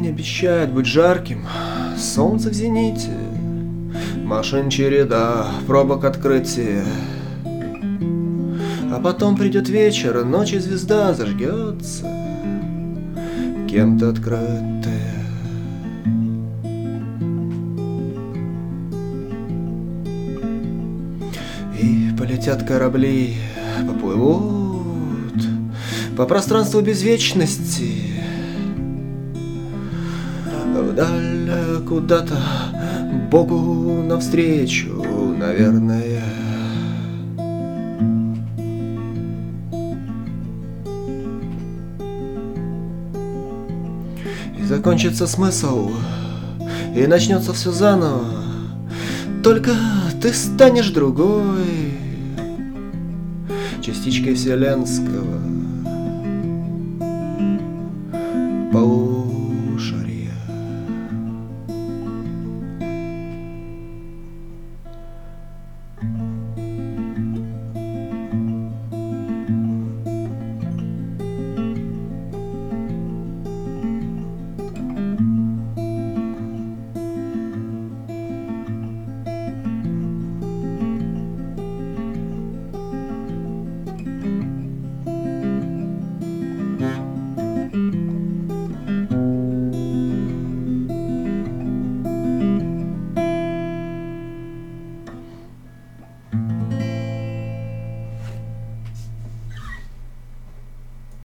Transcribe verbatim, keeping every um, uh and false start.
День обещает быть жарким, солнце в зените, машин череда, пробок открытие. А потом придет вечер, ночь и звезда зажгется, кем-то открытая. И полетят корабли, поплывут по пространству безвечности, вдаль куда-то, Богу навстречу, наверное. И закончится смысл, и начнется все заново. Только ты станешь другой, частичкой вселенского